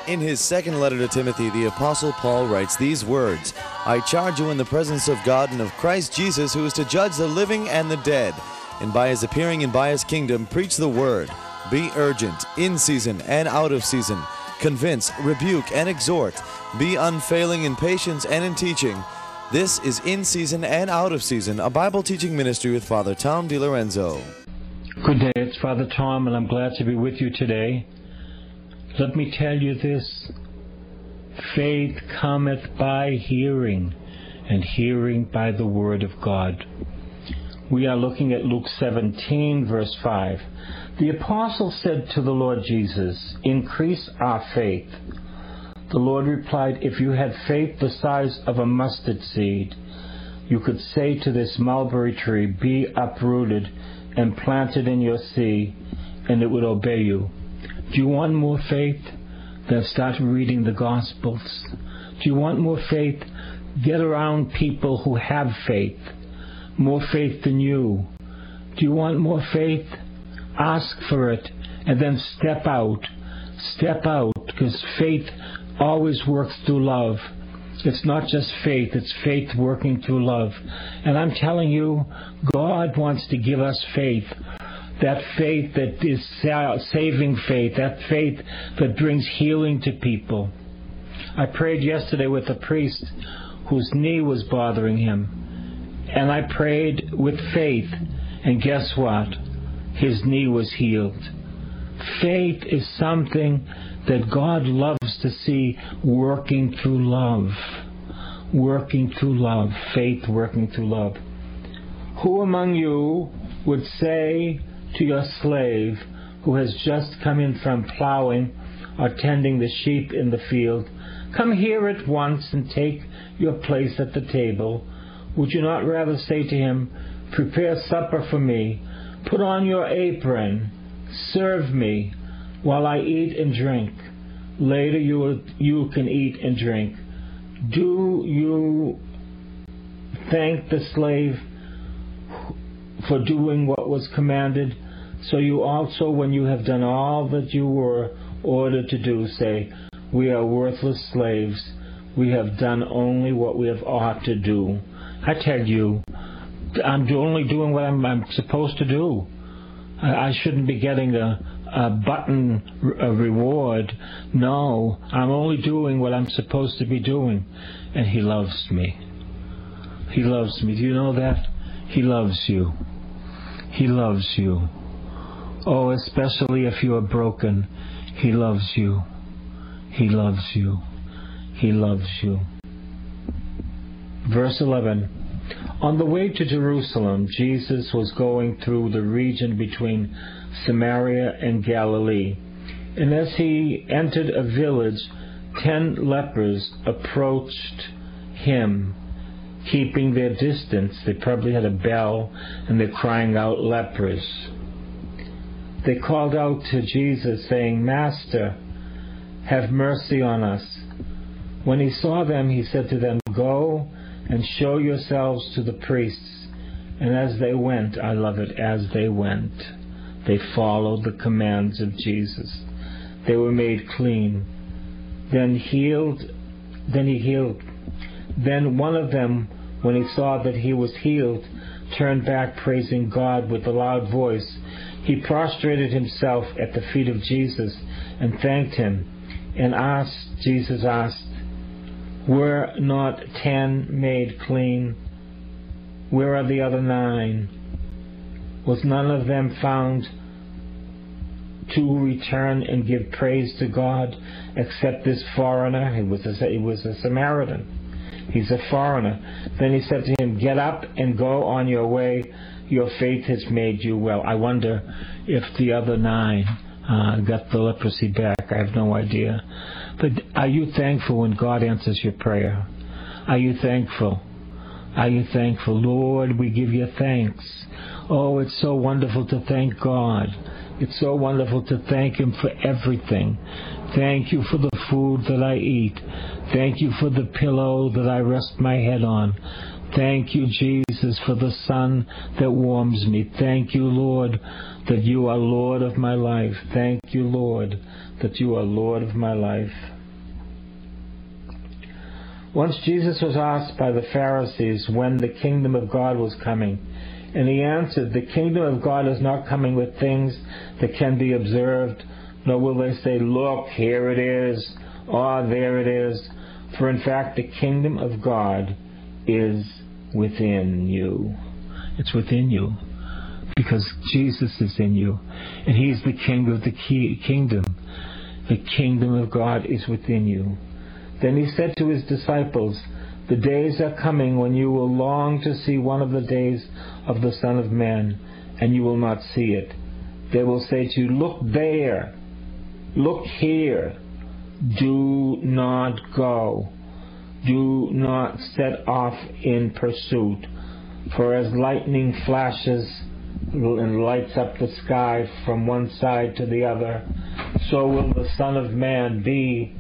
In his second letter to Timothy, the Apostle Paul writes these words, "I charge you in the presence of God and of Christ Jesus, who is to judge the living and the dead, and by his appearing and by his kingdom, preach the word. Be urgent, in season and out of season. Convince, rebuke, and exhort. Be unfailing in patience and in teaching." This is In Season and Out of Season, a Bible teaching ministry with Father Tom DiLorenzo. Good day, it's Father Tom, and I'm glad to be with you today. Let me tell you this: faith cometh by hearing, and hearing by the word of God. We are looking at Luke 17, verse 5. The apostle said to the Lord Jesus, "Increase our faith." The Lord replied, "If you had faith the size of a mustard seed, you could say to this mulberry tree, 'Be uprooted and planted in your sea,' and it would obey you." Do you want more faith? Then start reading the Gospels. Do you want more faith? Get around people who have faith, more faith than you. Do you want more faith? Ask for it, and then step out. Step out, because faith always works through love. It's not just faith, it's faith working through love. And I'm telling you, God wants to give us faith. That faith that is saving faith, that faith that brings healing to people. I prayed yesterday with a priest whose knee was bothering him. And I prayed with faith, and guess what? His knee was healed. Faith is something that God loves to see working through love. Working through love. Faith working through love. Who among you would say to your slave who has just come in from plowing or tending the sheep in the field, "Come here at once and take your place at the table"? Would you not rather say to him, "Prepare supper for me, put on your apron, serve me while I eat and drink. Later you can eat and drink"? Do you thank the slave for doing what was commanded? So you also, when you have done all that you were ordered to do, say, "We are worthless slaves. We have done only what we have ought to do." I tell you, I'm only doing what I'm supposed to do. I shouldn't be getting a reward. No, I'm only doing what I'm supposed to be doing. And He loves me. He loves me. Do you know that? He loves you. He loves you. Oh, especially if you are broken. He loves you. He loves you. He loves you. Verse 11. On the way to Jerusalem, Jesus was going through the region between Samaria and Galilee. And as he entered a village, 10 lepers approached him, keeping their distance. They probably had a bell, and they're crying out, "Lepers." They called out to Jesus, saying, "Master, have mercy on us." When he saw them, he said to them, "Go and show yourselves to the priests." And as they went, I love it, as they went, they followed the commands of Jesus. They were made clean. Then he healed. Then one of them, when he saw that he was healed, turned back praising God with a loud voice. He prostrated himself at the feet of Jesus and thanked him. And Jesus asked, "Were not 10 made clean? Where are the other 9? Was none of them found to return and give praise to God except this foreigner?" He was a Samaritan. He's a foreigner. Then he said to him, "Get up and go on your way. Your faith has made you well." I wonder if the other 9 got the leprosy back. I have no idea. But are you thankful when God answers your prayer? Are you thankful? Are you thankful? Lord, we give you thanks. Oh, it's so wonderful to thank God. It's so wonderful to thank Him for everything. Thank you for the food that I eat. Thank you for the pillow that I rest my head on. Thank you, Jesus, for the sun that warms me. Thank you, Lord, that you are Lord of my life. Thank you, Lord, that you are Lord of my life. Once Jesus was asked by the Pharisees when the kingdom of God was coming, and he answered, "The kingdom of God is not coming with things that can be observed, nor will they say, 'Look, here it is,' or 'there it is.' For in fact, the kingdom of God is within you." It's within you, because Jesus is in you, and He's the King of the kingdom. The kingdom of God is within you. Then He said to His disciples, "The days are coming when you will long to see one of the days of the Son of Man, and you will not see it. They will say to you, 'Look there, look here.' Do not go. Do not set off in pursuit. For as lightning flashes and lights up the sky from one side to the other, so will the Son of Man be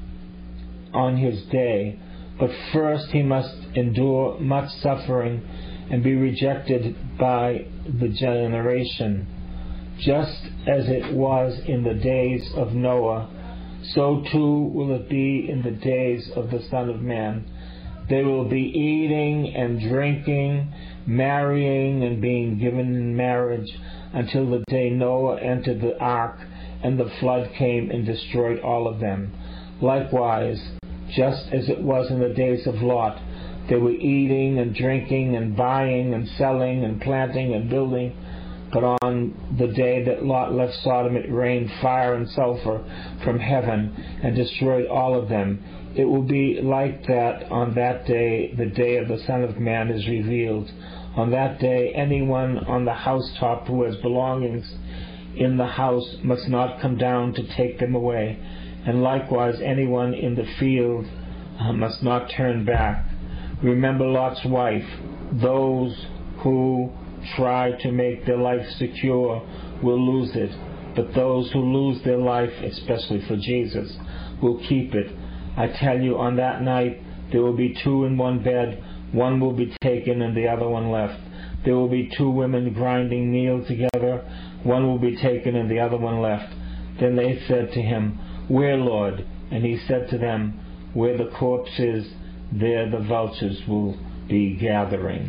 on His day. But first He must endure much suffering and be rejected by the generation. Just as it was in the days of Noah, so too will it be in the days of the Son of Man. They will be eating and drinking, marrying and being given in marriage, until the day Noah entered the ark, and the flood came and destroyed all of them. Likewise, just as it was in the days of Lot, they were eating and drinking and buying and selling and planting and building. But on the day that Lot left Sodom, it rained fire and sulfur from heaven and destroyed all of them. It will be like that on that day, the day of the Son of Man is revealed. On that day, anyone on the housetop who has belongings in the house must not come down to take them away. And likewise, anyone in the field must not turn back. Remember Lot's wife. Those who try to make their life secure will lose it, but those who lose their life, especially for Jesus, will keep it. I tell you, on that night there will be two in one bed, one will be taken and the other one left. There will be two women grinding meal together, one will be taken and the other one left. Then they said to Him, "Where, Lord?" And He said to them, "Where the corpse is, there the vultures will be gathering."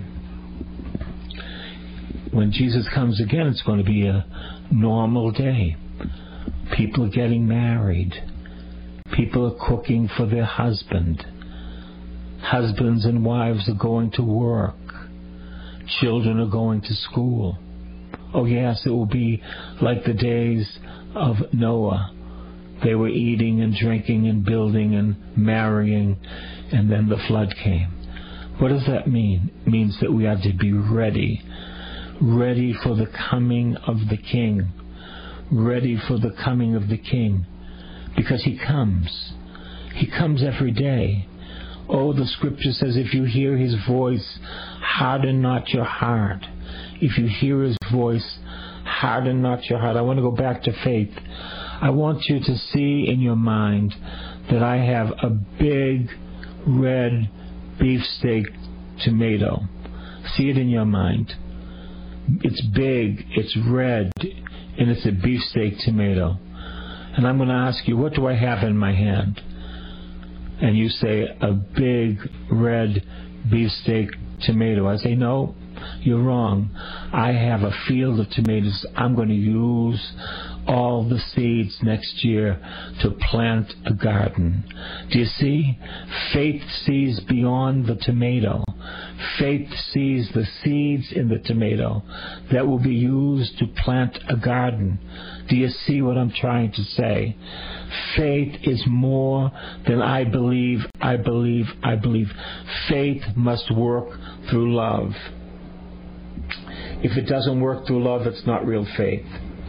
When Jesus comes again, it's going to be a normal day. People are getting married. People are cooking for their husband. Husbands and wives are going to work. Children are going to school. Oh yes, it will be like the days of Noah. They were eating and drinking and building and marrying, and then the flood came. What does that mean? It means that we have to be ready. Ready for the coming of the King. Ready for the coming of the King. Because He comes. He comes every day. Oh, the Scripture says, if you hear His voice, harden not your heart. If you hear His voice, harden not your heart. I want to go back to faith. I want you to see in your mind that I have a big red beefsteak tomato. See it in your mind. It's big, it's red, and it's a beefsteak tomato. And I'm going to ask you, what do I have in my hand? And you say, a big red beefsteak tomato. I say, no, you're wrong. I have a field of tomatoes. I'm going to use all the seeds next year to plant a garden. Do you see? Faith sees beyond the tomato. Faith sees the seeds in the tomato that will be used to plant a garden. Do you see what I'm trying to say? Faith is more than I believe, I believe, I believe. Faith must work through love. If it doesn't work through love, it's not real faith.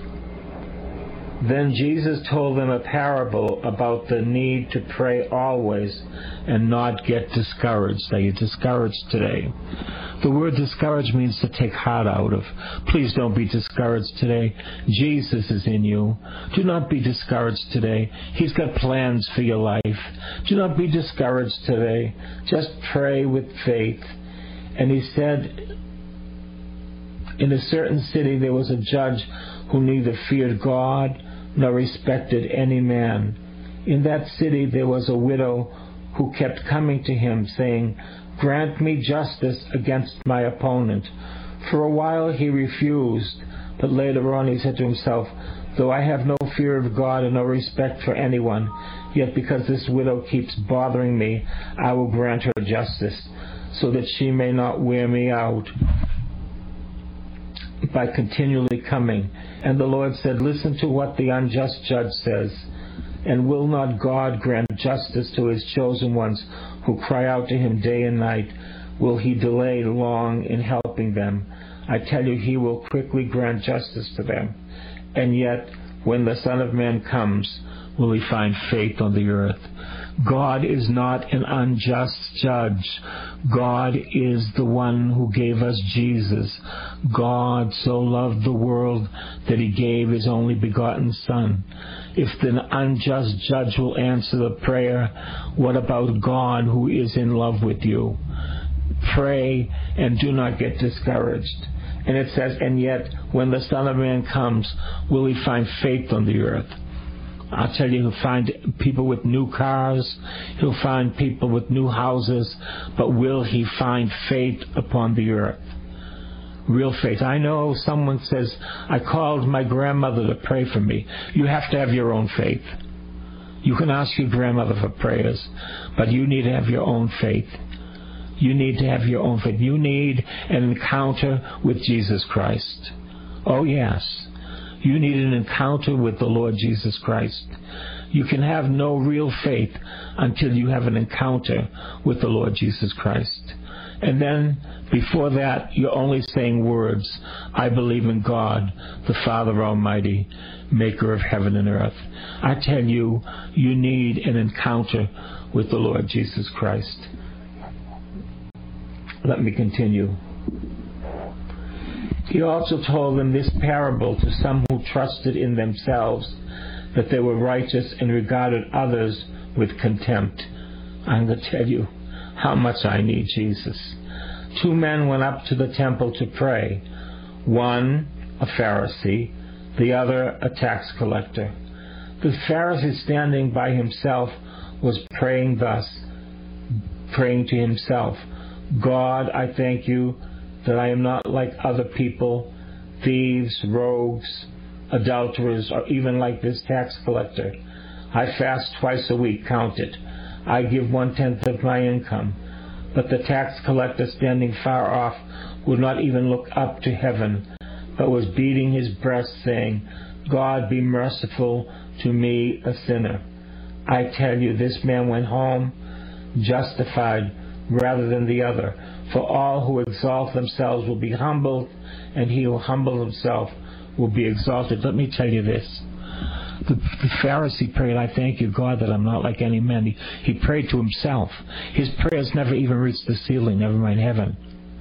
Then Jesus told them a parable about the need to pray always and not get discouraged. Are you discouraged today? The word discouraged means to take heart out of. Please don't be discouraged today. Jesus is in you. Do not be discouraged today. He's got plans for your life. Do not be discouraged today. Just pray with faith. And He said, in a certain city there was a judge who neither feared God nor respected any man. In that city there was a widow who kept coming to him, saying, "Grant me justice against my opponent." For a while he refused, but later on he said to himself, "Though I have no fear of God and no respect for anyone, yet because this widow keeps bothering me, I will grant her justice, so that she may not wear me out by continually coming." And the Lord said, "Listen to what the unjust judge says. And will not God grant justice to his chosen ones who cry out to him day and night? Will he delay long in helping them? I tell you, he will quickly grant justice to them. And yet, when the Son of Man comes, will he find faith on the earth?" God is not an unjust judge. God is the one who gave us Jesus. God so loved the world that he gave his only begotten Son. If the unjust judge will answer the prayer, what about God who is in love with you? Pray and do not get discouraged. And it says, "And yet, when the Son of Man comes, will he find faith on the earth?" I'll tell you, he'll find people with new cars, he'll find people with new houses, but will he find faith upon the earth? Real faith. I know someone says, "I called my grandmother to pray for me." You have to have your own faith. You can ask your grandmother for prayers, but you need to have your own faith. You need to have your own faith. You need an encounter with Jesus Christ. Oh, yes. You need an encounter with the Lord Jesus Christ. You can have no real faith until you have an encounter with the Lord Jesus Christ. And then, before that, you're only saying words. "I believe in God, the Father Almighty, maker of heaven and earth." I tell you, you need an encounter with the Lord Jesus Christ. Let me continue. He also told them this parable to some who trusted in themselves that they were righteous and regarded others with contempt. I'm going to tell you how much I need Jesus. 2 men went up to the temple to pray. One, a Pharisee, the other, a tax collector. The Pharisee, standing by himself, was praying thus, praying to himself, "God, I thank you that I am not like other people, thieves, rogues, adulterers, or even like this tax collector. I fast twice a week, count it. I give 1/10 of my income." But the tax collector, standing far off, would not even look up to heaven, but was beating his breast, saying, "God, be merciful to me, a sinner." I tell you, this man went home justified rather than the other. For all who exalt themselves will be humbled, and he who humbles himself will be exalted. Let me tell you this. The Pharisee prayed, "I thank you, God, that I'm not like any man." He prayed to himself. His prayers never even reached the ceiling, never mind heaven.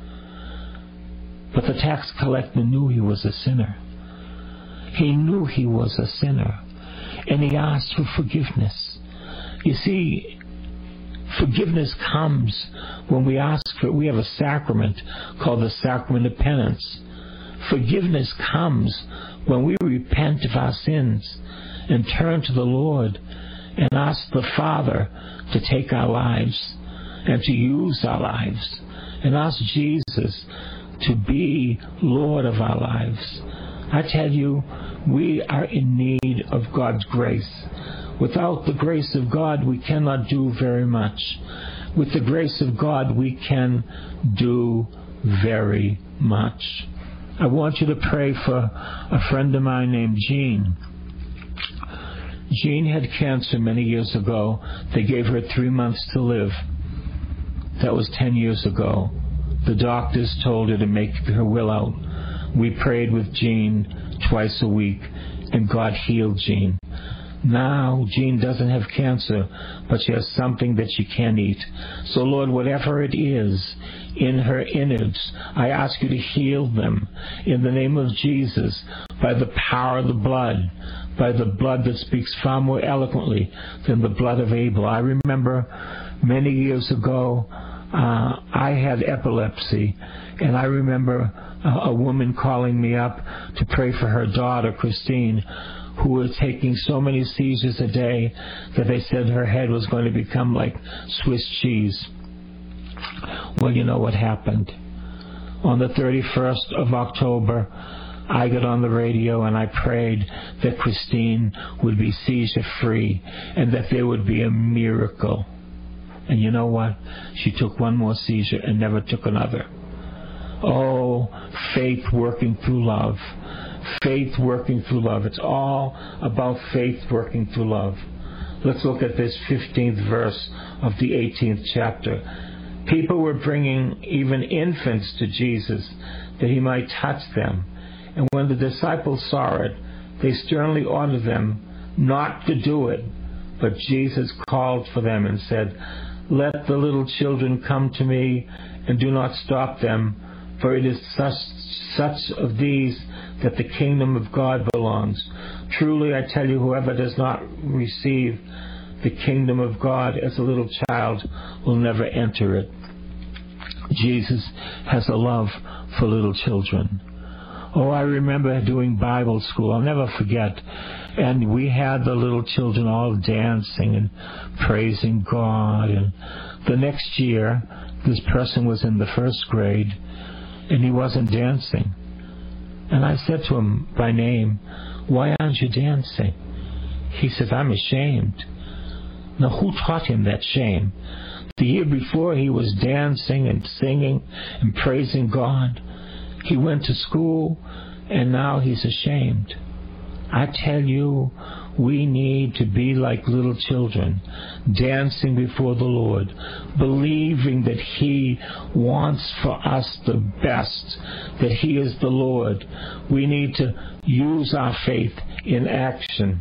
But the tax collector knew he was a sinner. He knew he was a sinner. And he asked for forgiveness. You see, forgiveness comes when we ask for it. We have a sacrament called the sacrament of penance. Forgiveness comes when we repent of our sins and turn to the Lord and ask the Father to take our lives and to use our lives and ask Jesus to be Lord of our lives. I tell you, we are in need of God's grace. Without the grace of God, we cannot do very much. With the grace of God, we can do very much. I want you to pray for a friend of mine named Jean. Jean had cancer many years ago. They gave her 3 months to live. That was 10 years ago. The doctors told her to make her will out. We prayed with Jean twice a week, and God healed Jean. Now, Jean doesn't have cancer, but she has something that she can eat. So, Lord, whatever it is in her innards, I ask you to heal them in the name of Jesus by the power of the blood, by the blood that speaks far more eloquently than the blood of Abel. I remember many years ago, I had epilepsy, and I remember a woman calling me up to pray for her daughter, Christine, who were taking so many seizures a day that they said her head was going to become like Swiss cheese. Well, you know what happened. On the 31st of October, I got on the radio and I prayed that Christine would be seizure-free and that there would be a miracle. And you know what? She took one more seizure and never took another. Oh, faith working through love. Faith working through love. It's all about faith working through love. Let's look at this 15th verse of the 18th chapter. People were bringing even infants to Jesus that he might touch them. And when the disciples saw it, they sternly ordered them not to do it. But Jesus called for them and said, "Let the little children come to me, and do not stop them, for it is such of these that the kingdom of God belongs. Truly I tell you, whoever does not receive the kingdom of God as a little child will never enter it." Jesus has a love for little children. Oh, I remember doing Bible school. I'll never forget. And we had the little children all dancing and praising God. And the next year, this person was in the first grade, and he wasn't dancing. And I said to him by name, "Why aren't you dancing?" He said, "I'm ashamed." Now, who taught him that shame? The year before, he was dancing and singing and praising God. He went to school, and now he's ashamed. I tell you, we need to be like little children, dancing before the Lord, believing that He wants for us the best, that He is the Lord. We need to use our faith in action.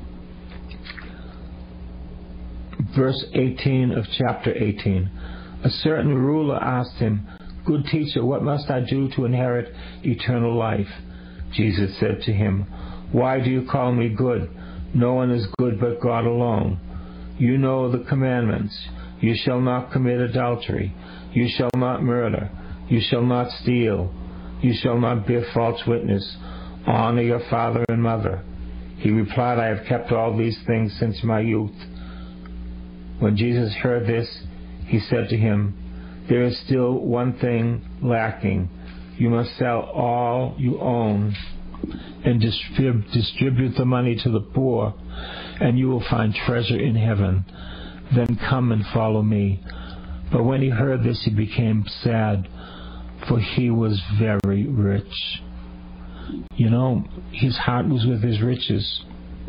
Verse 18 of chapter 18. A certain ruler asked him, "Good teacher, what must I do to inherit eternal life?" Jesus said to him, "Why do you call me good? No one is good but God alone. You know the commandments. You shall not commit adultery. You shall not murder. You shall not steal. You shall not bear false witness. Honor your father and mother." He replied, "I have kept all these things since my youth." When Jesus heard this, he said to him, "There is still one thing lacking. You must sell all you own and distribute the money to the poor, and you will find treasure in heaven. Then come and follow me." But when he heard this, he became sad, for he was very rich. You know, his heart was with his riches.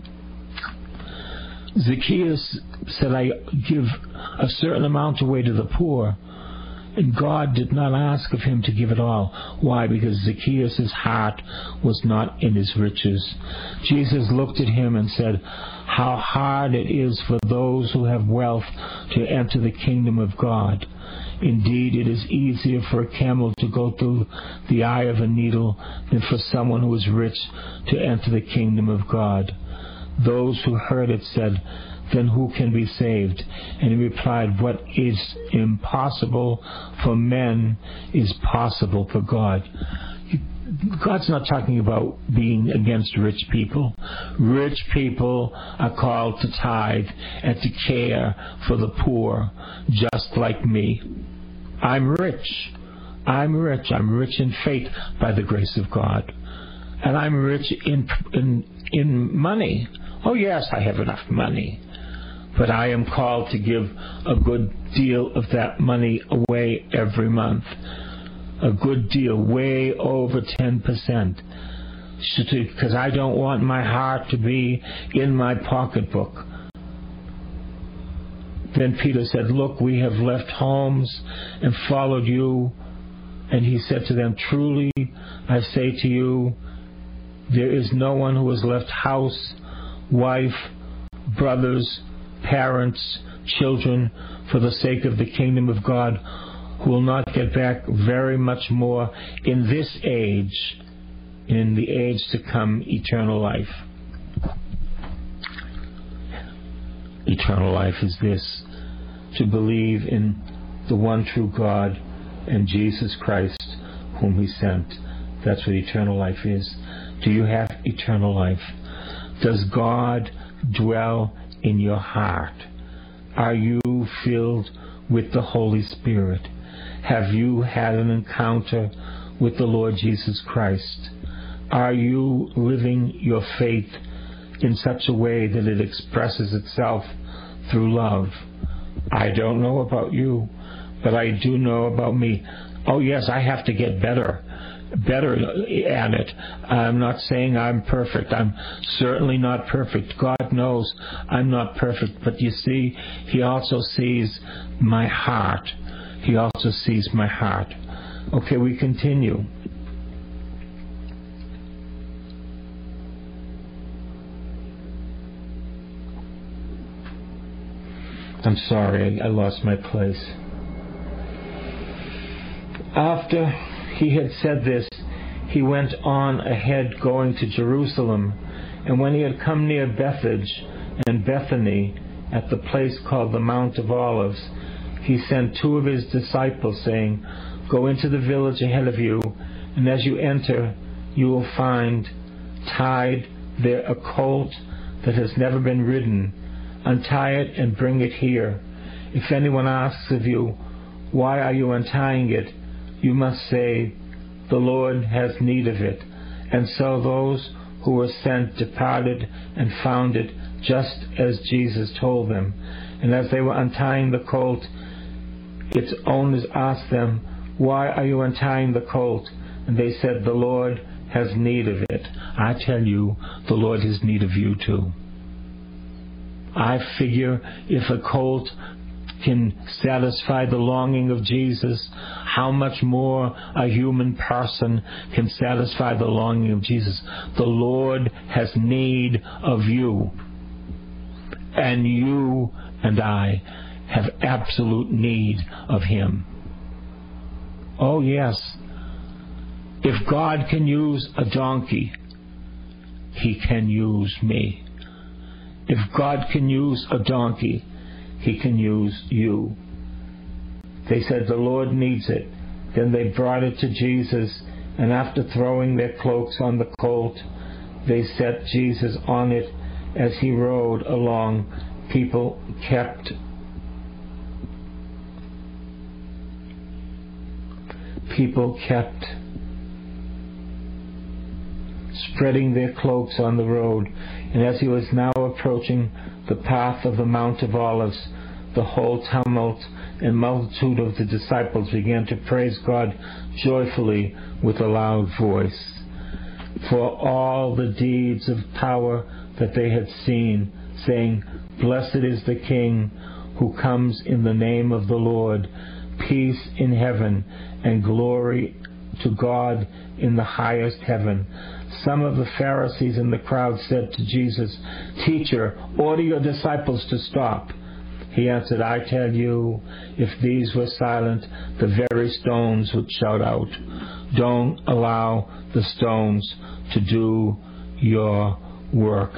Zacchaeus said, "I give a certain amount away to the poor." And God did not ask of him to give it all. Why? Because Zacchaeus' heart was not in his riches. Jesus looked at him and said, "How hard it is for those who have wealth to enter the kingdom of God. Indeed, it is easier for a camel to go through the eye of a needle than for someone who is rich to enter the kingdom of God." Those who heard it said, "Then who can be saved?" And he replied, "What is impossible for men is possible for God." God's not talking about being against rich people. Rich people are called to tithe and to care for the poor, just like me. I'm rich. I'm rich. I'm rich in faith by the grace of God. And I'm rich in money. Oh yes, I have enough money. But I am called to give a good deal of that money away every month. A good deal, way over 10%. Because I don't want my heart to be in my pocketbook. Then Peter said, "Look, we have left homes and followed you." And he said to them, "Truly, I say to you, there is no one who has left house, wife, brothers, parents, children, for the sake of the kingdom of God, who will not get back very much more in this age, in the age to come, eternal life." Eternal life is this: to believe in the one true God and Jesus Christ, whom He sent. That's what eternal life is. Do you have eternal life? Does God dwell in your heart? Are you filled with the Holy Spirit? Have you had an encounter with the Lord Jesus Christ? Are you living your faith in such a way that it expresses itself through love? I don't know about you, but I do know about me. Oh yes, I have to get better at it. I'm not saying I'm perfect. I'm certainly not perfect. God knows I'm not perfect. But you see, He also sees my heart. He also sees my heart. Okay, we continue. I'm sorry, I lost my place. After he had said this, he went on ahead going to Jerusalem. And when he had come near Bethphage and Bethany, at the place called the Mount of Olives, he sent 2 of his disciples, saying, "Go into the village ahead of you, and as you enter, you will find tied there a colt that has never been ridden. Untie it and bring it here. If anyone asks of you, 'Why are you untying it?' you must say, 'The Lord has need of it.'" And so those who were sent departed and found it just as Jesus told them. And as they were untying the colt, its owners asked them, "Why are you untying the colt?" And they said, "The Lord has need of it." I tell you, the Lord has need of you too. I figure if a colt can satisfy the longing of Jesus, how much more a human person can satisfy the longing of Jesus. The Lord has need of you. And you and I have absolute need of Him. Oh yes. If God can use a donkey, He can use me. If God can use a donkey, He can use you. They said, "The Lord needs it." Then they brought it to Jesus, and after throwing their cloaks on the colt, they set Jesus on it. As he rode along, people kept spreading their cloaks on the road. And as he was now approaching the path of the Mount of Olives, the whole tumult and multitude of the disciples began to praise God joyfully with a loud voice for all the deeds of power that they had seen, saying, "Blessed is the King who comes in the name of the Lord. Peace in heaven and glory to God in the highest heaven." Some of the Pharisees in the crowd said to Jesus, "Teacher, order your disciples to stop." He answered, "I tell you, if these were silent, the very stones would shout out. Don't allow the stones to do your work."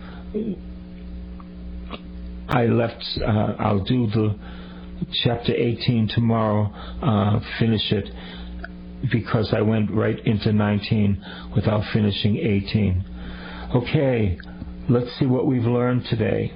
I'll do the chapter 18 tomorrow, finish it, because I went right into 19 without finishing 18. Okay, let's see what we've learned today.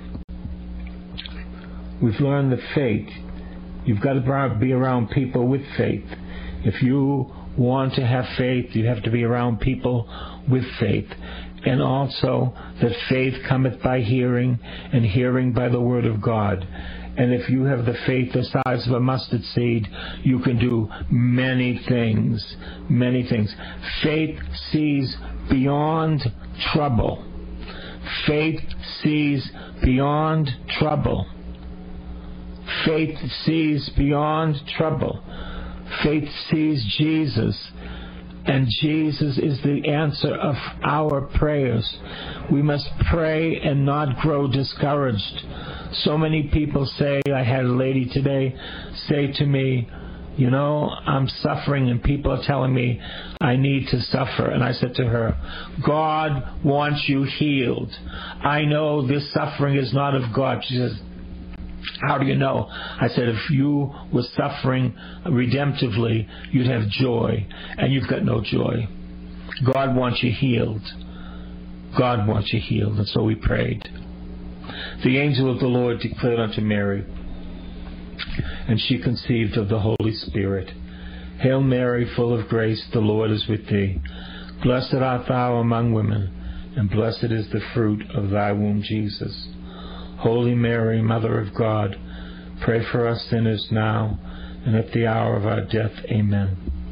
We've learned that faith, you've got to be around people with faith. If you want to have faith, you have to be around people with faith. And also that faith cometh by hearing, and hearing by the word of God. And if you have the faith the size of a mustard seed, you can do many things. Many things. Faith sees beyond trouble. Faith sees beyond trouble. Faith sees beyond trouble. Faith sees Jesus. And Jesus is the answer of our prayers. We must pray and not grow discouraged. So many people say, I had a lady today say to me, "You know, I'm suffering and people are telling me I need to suffer." And I said to her, "God wants you healed. I know this suffering is not of God." She says, "How do you know?" I said, "If you were suffering redemptively, you'd have joy, and you've got no joy. God wants you healed. God wants you healed, and so we prayed. The angel of the Lord declared unto Mary, and she conceived of the Holy Spirit. Hail Mary, full of grace, the Lord is with thee. Blessed art thou among women, and blessed is the fruit of thy womb, Jesus. Holy Mary, Mother of God, pray for us sinners now, and at the hour of our death. Amen.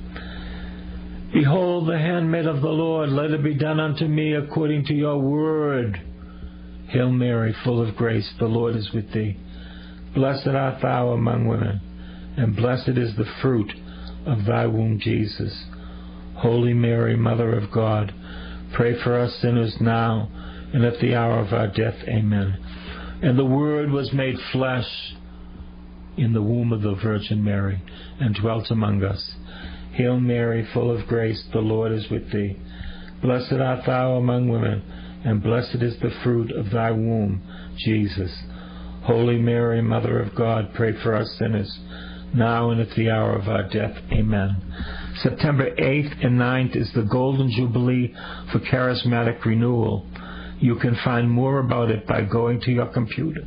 Behold the handmaid of the Lord, let it be done unto me according to your word. Hail Mary, full of grace, the Lord is with thee. Blessed art thou among women, and blessed is the fruit of thy womb, Jesus. Holy Mary, Mother of God, pray for us sinners now, and at the hour of our death. Amen. And the Word was made flesh in the womb of the Virgin Mary, and dwelt among us. Hail Mary, full of grace, the Lord is with thee. Blessed art thou among women, and blessed is the fruit of thy womb, Jesus. Holy Mary, Mother of God, pray for us sinners, now and at the hour of our death. Amen. September 8th and 9th is the Golden Jubilee for Charismatic Renewal. You can find more about it by going to your computer.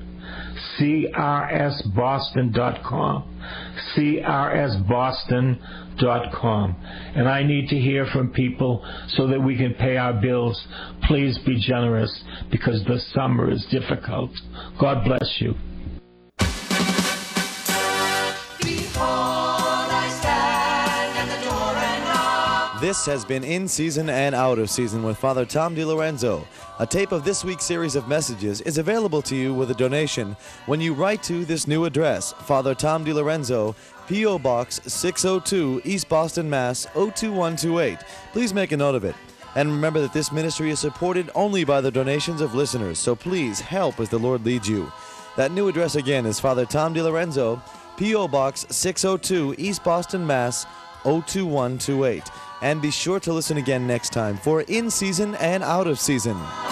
crsboston.com. crsboston.com. And I need to hear from people so that we can pay our bills. Please be generous, because the summer is difficult. God bless you. This has been In Season and Out of Season with Father Tom DiLorenzo. A tape of this week's series of messages is available to you with a donation when you write to this new address, Father Tom DiLorenzo, P.O. Box 602, East Boston, Mass. 02128. Please make a note of it. And remember that this ministry is supported only by the donations of listeners, so please help as the Lord leads you. That new address again is Father Tom DiLorenzo, P.O. Box 602, East Boston, Mass. 02128. And be sure to listen again next time for In Season and Out of Season.